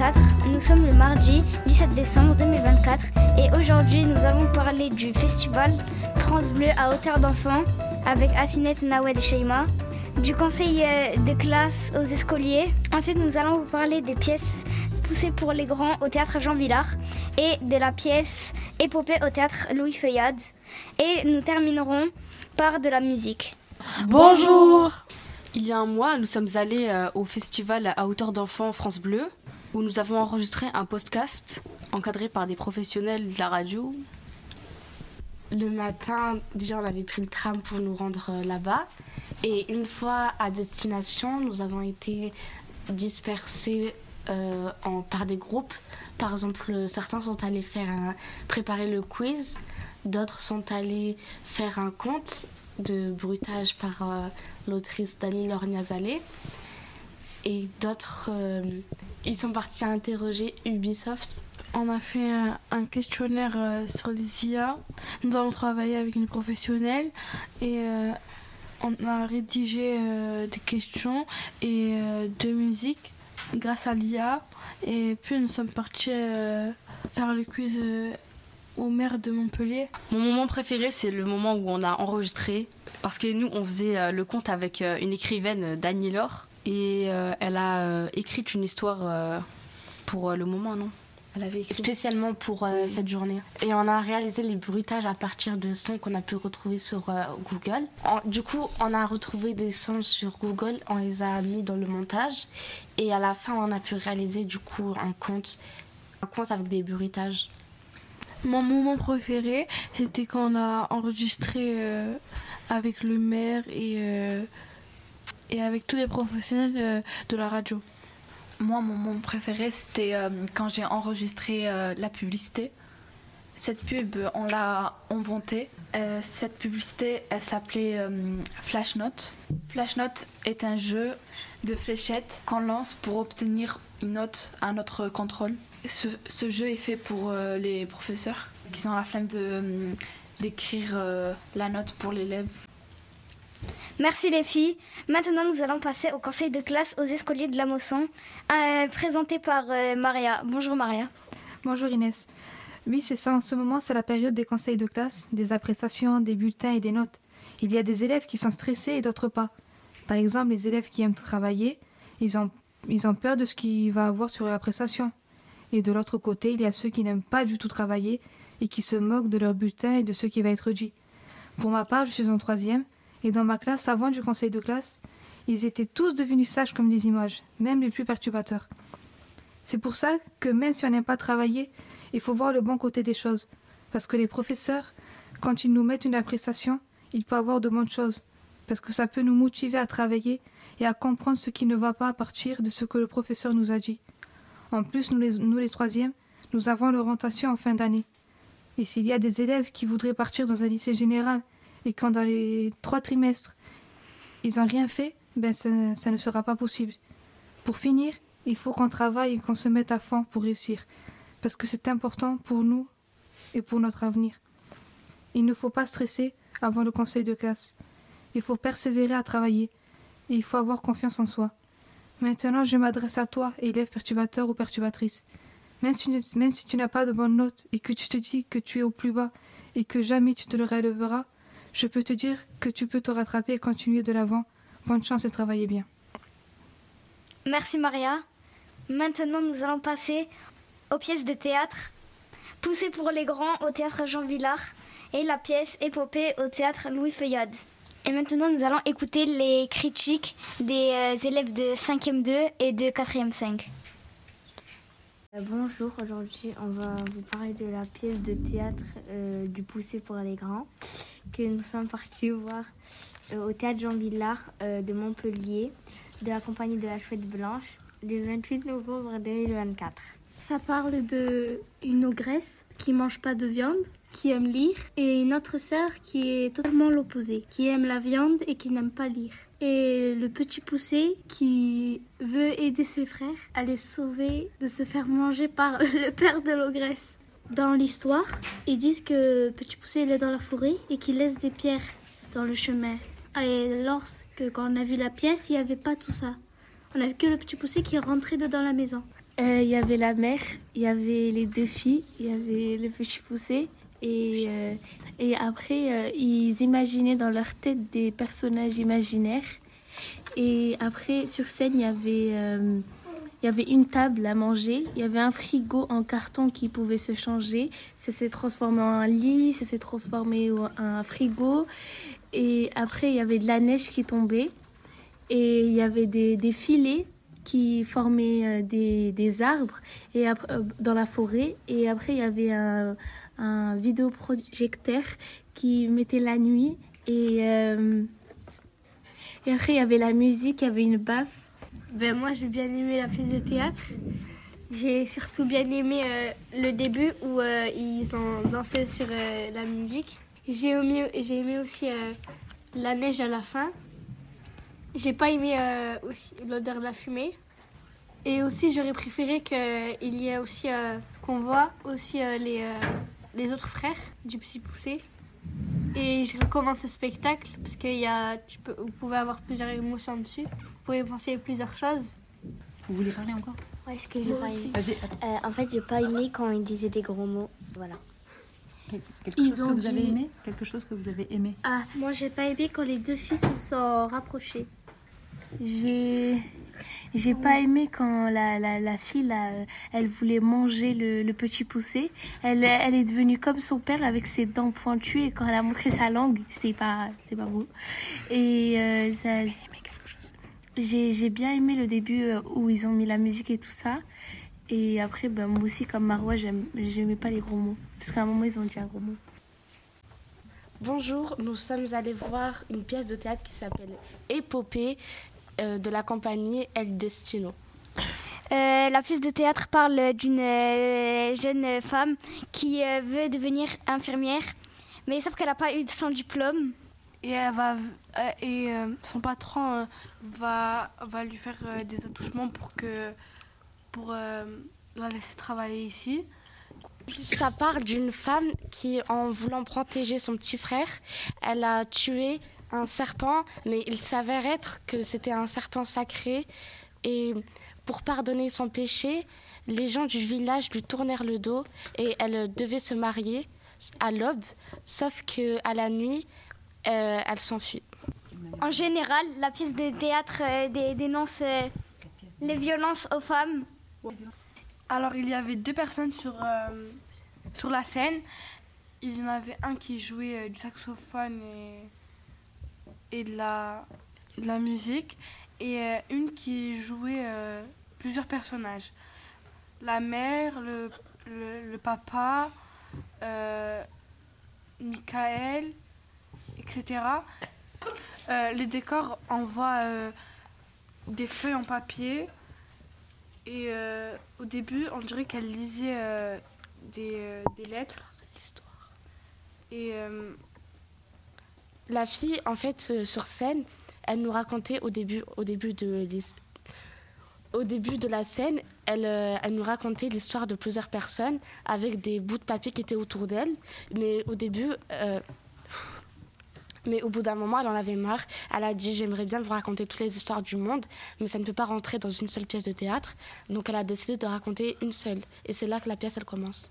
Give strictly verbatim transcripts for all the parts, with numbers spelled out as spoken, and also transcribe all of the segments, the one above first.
vingt-quatre. Nous sommes le mardi dix-sept décembre deux mille vingt-quatre et aujourd'hui nous allons parler du festival France Bleu à hauteur d'enfant avec Asinette, Nawel et Sheima, du conseil de classe aux écoliers. Ensuite nous allons vous parler des pièces poussées pour les grands au théâtre Jean Villard et de la pièce épopée au théâtre Louis Feuillade. Et nous terminerons par de la musique. Bonjour! Il y a un mois, nous sommes allés euh, au festival à hauteur d'enfant France Bleu, où nous avons enregistré un podcast encadré par des professionnels de la radio. Le matin, déjà, on avait pris le tram pour nous rendre euh, là-bas. Et une fois à destination, nous avons été dispersés euh, en, par des groupes. Par exemple, certains sont allés faire un, préparer le quiz, d'autres sont allés faire un conte de bruitage par euh, l'autrice Dany Lorgnazaleh. Et d'autres, euh, ils sont partis interroger Ubisoft. On a fait un, un questionnaire euh, sur les I A. Nous avons travaillé avec une professionnelle et euh, on a rédigé euh, des questions et euh, de musique grâce à l'I A. Et puis nous sommes partis euh, faire le quiz euh, au maire de Montpellier. Mon moment préféré, c'est le moment où on a enregistré, parce que nous, on faisait euh, le conte avec euh, une écrivaine, euh, Dany Laure, et euh, elle a euh, écrit une histoire euh, pour euh, le moment, non ? Elle avait écrit spécialement pour euh, oui. cette journée. Et on a réalisé les bruitages à partir de sons qu'on a pu retrouver sur euh, Google. En, du coup, on a retrouvé des sons sur Google, on les a mis dans le montage, et à la fin, on a pu réaliser du coup un conte, un conte avec des bruitages. Mon moment préféré, c'était quand on a enregistré euh, avec le maire et, euh, et avec tous les professionnels euh, de la radio. Moi, mon moment préféré, c'était euh, quand j'ai enregistré euh, la publicité. Cette pub, on l'a inventée. Euh, cette publicité, elle s'appelait euh, Flash Note. Flash Note est un jeu de fléchettes qu'on lance pour obtenir une note à notre contrôle. Ce, ce jeu est fait pour euh, les professeurs qui ont la flemme de, euh, d'écrire euh, la note pour l'élève. Merci les filles. Maintenant, nous allons passer au conseil de classe aux écoliers de la Mosson, euh, présenté par euh, Maria. Bonjour Maria. Bonjour Inès. Oui, c'est ça. En ce moment, c'est la période des conseils de classe, des appréciations, des bulletins et des notes. Il y a des élèves qui sont stressés et d'autres pas. Par exemple, les élèves qui aiment travailler, ils ont, ils ont peur de ce qu'il va avoir sur l'appréciation. Et de l'autre côté, il y a ceux qui n'aiment pas du tout travailler et qui se moquent de leur bulletin et de ce qui va être dit. Pour ma part, je suis en troisième, et dans ma classe, avant du conseil de classe, ils étaient tous devenus sages comme des images, même les plus perturbateurs. C'est pour ça que même si on n'aime pas travailler, il faut voir le bon côté des choses. Parce que les professeurs, quand ils nous mettent une appréciation, il peut avoir de bonnes choses. Parce que ça peut nous motiver à travailler et à comprendre ce qui ne va pas à partir de ce que le professeur nous a dit. En plus, nous les, nous les troisièmes, nous avons l'orientation en fin d'année. Et s'il y a des élèves qui voudraient partir dans un lycée général et quand dans les trois trimestres, ils n'ont rien fait, ben ça, ça ne sera pas possible. Pour finir, il faut qu'on travaille et qu'on se mette à fond pour réussir. Parce que c'est important pour nous et pour notre avenir. Il ne faut pas stresser avant le conseil de classe. Il faut persévérer à travailler et il faut avoir confiance en soi. Maintenant, je m'adresse à toi, élève perturbateur ou perturbatrice. Même si, même si tu n'as pas de bonnes notes et que tu te dis que tu es au plus bas et que jamais tu te le relèveras, je peux te dire que tu peux te rattraper et continuer de l'avant. Bonne chance et travaillez bien. Merci Maria. Maintenant, nous allons passer aux pièces de théâtre. Poussées pour les grands au théâtre Jean Villard et la pièce épopée au théâtre Louis Feuillade. Et maintenant, nous allons écouter les critiques des euh, élèves de cinquième deux et de quatrième cinq. Euh, bonjour, aujourd'hui, on va vous parler de la pièce de théâtre euh, du Poussé pour les grands que nous sommes partis voir euh, au théâtre Jean Villard euh, de Montpellier de la compagnie de la Chouette Blanche le vingt-huit novembre deux mille vingt-quatre. Ça parle d'une ogresse qui mange pas de viande, qui aime lire, et une autre sœur qui est totalement l'opposé, qui aime la viande et qui n'aime pas lire. Et le petit poussé qui veut aider ses frères à les sauver de se faire manger par le père de l'ogresse. Dans l'histoire, ils disent que petit poussé il est dans la forêt et qu'il laisse des pierres dans le chemin. Et lorsque quand on a vu la pièce, il n'y avait pas tout ça. On a vu que le petit poussé qui est rentré dedans la maison. Euh, Il y avait la mère, il y avait les deux filles, il y avait le petit poussé. Et, euh, et après, euh, ils imaginaient dans leur tête des personnages imaginaires. Et après, sur scène, il y avait, euh, il y avait une table à manger. Il y avait un frigo en carton qui pouvait se changer. Ça s'est transformé en un lit, ça s'est transformé en un frigo. Et après, il y avait de la neige qui tombait. Et il y avait des, des filets qui formaient des, des arbres et après, dans la forêt. Et après, il y avait un... un vidéoprojecteur qui mettait la nuit et, euh, et après il y avait la musique, il y avait une baffe. Ben, moi j'ai bien aimé la pièce de théâtre. J'ai surtout bien aimé euh, le début où euh, ils ont dansé sur euh, la musique. J'ai aimé, j'ai aimé aussi euh, la neige à la fin. J'ai pas aimé euh, aussi l'odeur de la fumée. Et aussi j'aurais préféré qu'il y ait aussi euh, qu'on voit aussi euh, les euh, les autres frères du Petit Poussé. Et je recommande ce spectacle parce que y a, tu peux, vous pouvez avoir plusieurs émotions dessus. Vous pouvez penser à plusieurs choses. Vous voulez parler encore? Ouais, ce que j'ai pas aimé. Vas-y. Euh, en fait, j'ai pas aimé quand ils disaient des gros mots. Voilà. Quel- Quelque Ils chose ont que vous avez dit- aimé? Quelque chose que vous avez aimé? Ah, Moi, j'ai pas aimé quand les deux filles se sont rapprochées. j'ai j'ai pas aimé quand la, la, la fille là, euh, elle voulait manger le, le Petit Poussé. Elle, elle est devenue comme son père avec ses dents pointues et quand elle a montré sa langue, c'est pas c'est pas beau. Et euh, ça, j'ai j'ai bien aimé le début euh, où ils ont mis la musique et tout ça. Et après, ben, moi aussi, comme Marois, j'aime- j'aimais pas les gros mots. Parce qu'à un moment, ils ont dit un gros mot. Bonjour, nous sommes allés voir une pièce de théâtre qui s'appelle Épopée euh, de la compagnie El Destino. Euh, la pièce de théâtre parle d'une euh, jeune femme qui euh, veut devenir infirmière, mais sauf qu'elle n'a pas eu son diplôme. Et, elle va, euh, et euh, son patron euh, va, va lui faire euh, des attouchements pour, que, pour euh, la laisser travailler ici. Ça parle d'une femme qui, en voulant protéger son petit frère, elle a tué un serpent, mais il s'avère être que c'était un serpent sacré. Et pour pardonner son péché, les gens du village lui tournèrent le dos et elle devait se marier à l'aube, sauf qu'à la nuit, euh, elle s'enfuit. En général, la pièce de théâtre euh, dé- dénonce euh, les violences aux femmes. Alors il y avait deux personnes sur, euh, sur la scène. Il y en avait un qui jouait euh, du saxophone et, et de, la, de la musique et euh, une qui jouait euh, plusieurs personnages. La mère, le, le, le papa, euh, Michael, et cetera. Euh, les décors envoient euh, des feuilles en papier. Et euh, au début, on dirait qu'elle lisait euh, des, euh, des lettres. Et euh, La fille, en fait, euh, sur scène, elle nous racontait au début, au début de l'his- au début de la scène, elle, euh, elle nous racontait l'histoire de plusieurs personnes avec des bouts de papier qui étaient autour d'elle. Mais au début, euh, mais au bout d'un moment, elle en avait marre. Elle a dit « J'aimerais bien vous raconter toutes les histoires du monde, mais ça ne peut pas rentrer dans une seule pièce de théâtre. » Donc elle a décidé de raconter une seule. Et c'est là que la pièce, elle commence.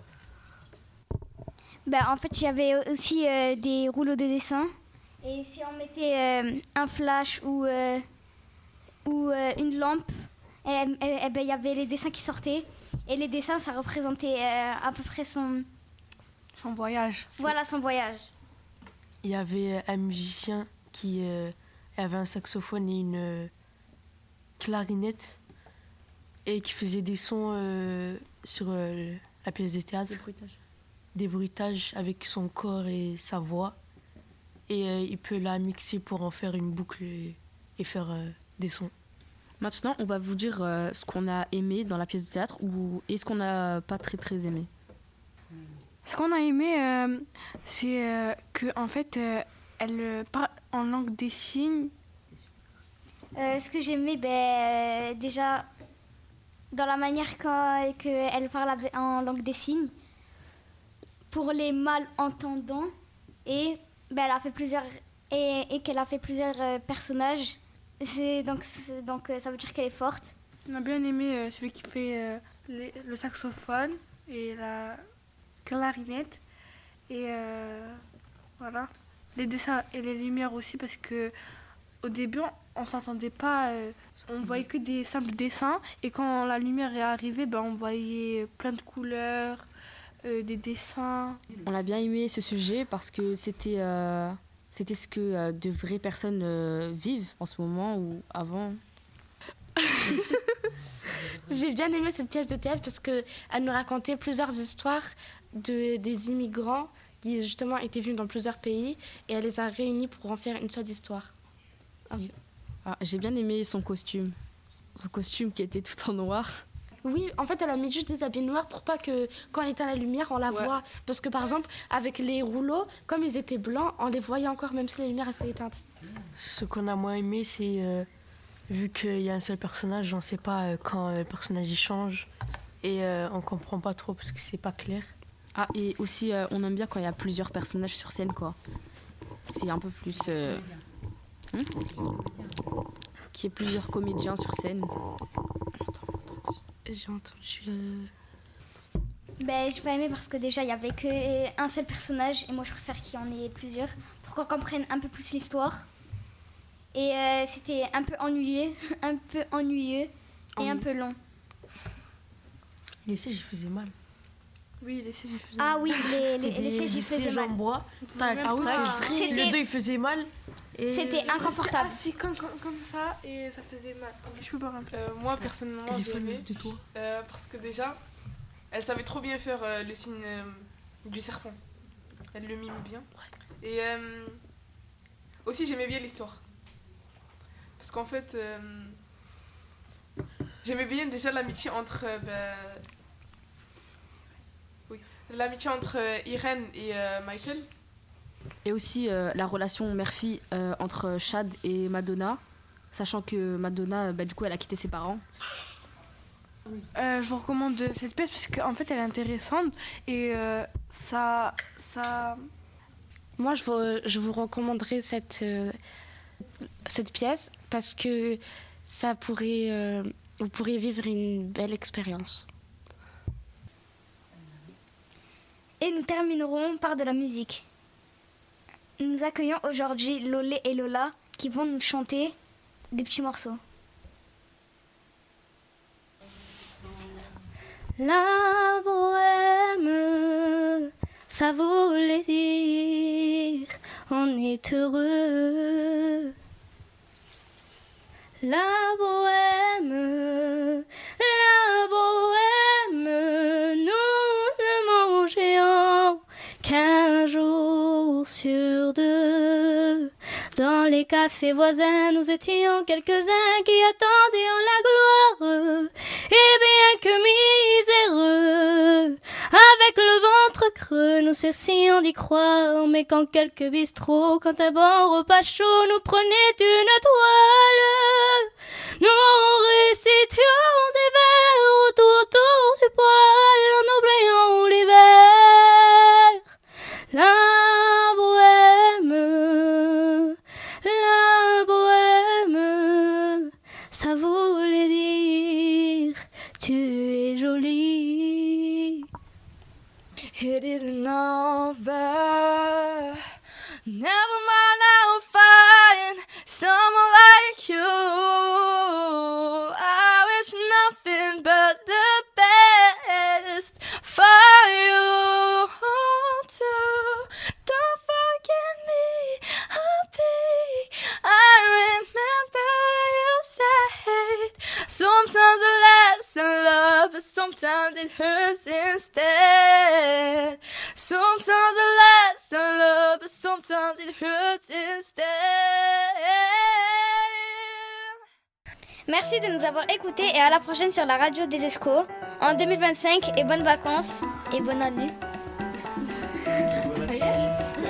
Ben, en fait, il y avait aussi euh, des rouleaux de dessin. Et si on mettait euh, un flash ou, euh, ou euh, une lampe, et, et- et ben, il y avait les dessins qui sortaient. Et les dessins, ça représentait euh, à peu près son, son voyage. voilà, son voyage. Il y avait un musicien qui euh, avait un saxophone et une euh, clarinette et qui faisait des sons euh, sur euh, la pièce de théâtre. Des bruitages. Des bruitages avec son corps et sa voix. Et euh, il peut la mixer pour en faire une boucle et, et faire euh, des sons. Maintenant, on va vous dire euh, ce qu'on a aimé dans la pièce de théâtre ou, et ce qu'on n'a pas très très aimé. Ce qu'on a aimé, euh, c'est euh, que en fait, euh, elle euh, parle en langue des signes. Euh, ce que j'aimais, ben, euh, déjà, dans la manière quand- qu'elle parle avec- en langue des signes, pour les malentendants, et ben, elle a fait plusieurs, et, et qu'elle a fait plusieurs euh, personnages. C'est, donc, c'est- donc euh, ça veut dire qu'elle est forte. On a bien aimé euh, celui qui fait euh, les- le saxophone et la clarinette. Et euh, voilà. Les dessins et les lumières aussi, parce que au début, on ne s'entendait pas. euh, on voyait que des simples dessins. Et quand la lumière est arrivée, ben, on voyait plein de couleurs, euh, des dessins. On a bien aimé ce sujet parce que c'était euh, c'était ce que euh, de vraies personnes euh, vivent en ce moment ou avant. J'ai bien aimé cette pièce de théâtre parce qu'elle nous racontait plusieurs histoires de, des immigrants qui justement étaient venus dans plusieurs pays et elle les a réunis pour en faire une seule histoire. Ah, j'ai bien aimé son costume. Son costume qui était tout en noir. Oui, en fait, elle a mis juste des habits noirs pour pas que quand elle était à la lumière, on la Ouais. voit. Parce que par exemple, avec les rouleaux, comme ils étaient blancs, on les voyait encore même si la lumière restait éteinte. Ce qu'on a moins aimé, c'est euh, vu qu'il y a un seul personnage, on ne sait pas euh, quand euh, le personnage il change et euh, on comprend pas trop parce que c'est pas clair. Ah, et aussi, euh, on aime bien quand il y a plusieurs personnages sur scène, quoi. C'est un peu plus... Euh... Hmm qu'il y ait plusieurs comédiens sur scène. J'ai entendu... Euh... Ben, j'ai pas aimé parce que déjà, il y avait qu'un seul personnage et moi, je préfère qu'il y en ait plusieurs pour qu'on comprenne un peu plus l'histoire. Et euh, c'était un peu ennuyeux, un peu ennuyeux et un peu long. Les sièges, ils faisaient mal. Oui, les sièges, ils faisaient Ah mal. oui, les, les, C'était les des- sièges, des ils faisaient sièges mal. en bois. Tac, ah oui, Ah. c'est vrai. C'était- Le dos, il faisait mal. Et C'était inconfortable. Assis comme, comme, comme ça et ça faisait mal. Je peux boire un peu. Euh, moi, personnellement, Il j'ai faut aimé. de toi. euh, parce que déjà, elle savait trop bien faire euh, le signe euh, du serpent. Elle le mime bien. Et euh, aussi, j'aimais bien l'histoire. Parce qu'en fait, euh, j'aimais bien déjà l'amitié entre... euh, bah, oui, l'amitié entre euh, Irène et euh, Michael. Et aussi euh, la relation mère-fille euh, entre Chad et Madonna, sachant que Madonna, bah, du coup, elle a quitté ses parents. Euh, je vous recommande cette pièce parce qu'en fait elle est intéressante et euh, ça, ça... Moi, je vous, je vous recommanderais cette, euh, cette pièce parce que ça pourrait, euh, vous pourriez vivre une belle expérience. Et nous terminerons par de la musique. Nous accueillons aujourd'hui Lolé et Lola qui vont nous chanter des petits morceaux. La bohème, ça voulait dire on est heureux. La bohème, la bohème, nous ne mangeons qu'un jour sur deux. Dans les cafés voisins, nous étions quelques-uns qui attendions la gloire. Et bien que miséreux, avec le ventre creux, nous cessions d'y croire. Mais quand quelques bistrots, quand un bon repas chaud nous prenait une toile, nous récitions des vers autour, autour du poêle en oubliant l'hiver. La bohème, la bohème, ça voulait dire tu es jolie. It isn't over. Never mind, I'll find someone like you. I wish nothing but the best for you too. Don't forget me, oh babe. I remember you said sometimes it lasts in love, but sometimes it hurts instead. Sometimes it lasts in love, but sometimes it hurts instead. Merci de nous avoir écoutés et à la prochaine sur la radio des Escos en deux mille vingt-cinq et bonnes vacances et bonne année. Ça y est ?